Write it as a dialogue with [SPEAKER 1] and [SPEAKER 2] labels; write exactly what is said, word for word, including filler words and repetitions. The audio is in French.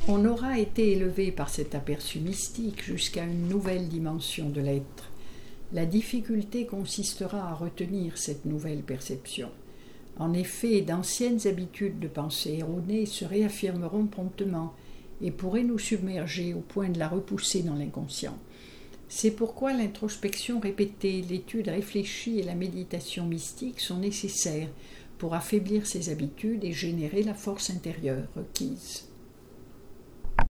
[SPEAKER 1] On aura été élevé par cet aperçu mystique jusqu'à une nouvelle dimension de l'être. La difficulté consistera à retenir cette nouvelle perception. En effet, d'anciennes habitudes de pensée erronées se réaffirmeront promptement et pourraient nous submerger au point de la repousser dans l'inconscient. C'est pourquoi l'introspection répétée, l'étude réfléchie et la méditation mystique sont nécessaires pour affaiblir ces habitudes et générer la force intérieure requise.